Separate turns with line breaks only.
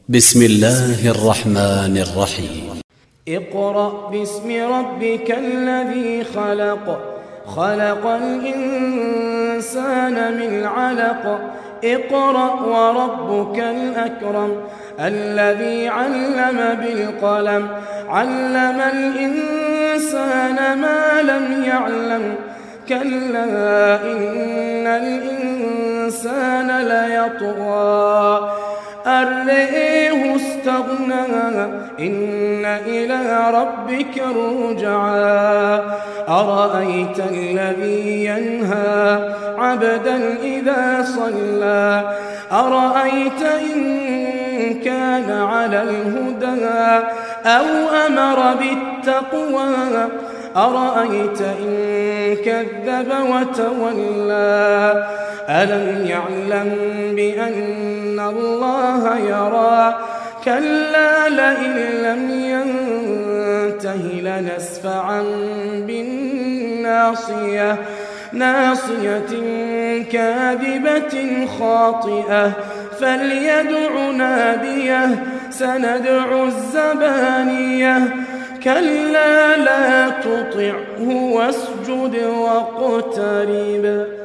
بسم الله الرحمن الرحيم.
اقرأ باسم ربك الذي خلق، خلق الإنسان من علق. اقرأ وربك الأكرم الذي علم بالقلم، علم الإنسان ما لم يعلم. كلا إن الإنسان ليطغى أن رآه استغنى، إن إلى ربك الرجعى. أرأيت الذي ينهى عبدا إذا صلى، أرأيت إن كان على الهدى أو أمر بالتقوى، أرأيت إن كذب وتولى. ألم يعلم بأن الله يرى، كلا لئن لم ينته لنسفعا بالناصية، ناصية كاذبة خاطئة، فليدع ناديه سندع الزبانية. كلا لا تطعه واسجد واقترب.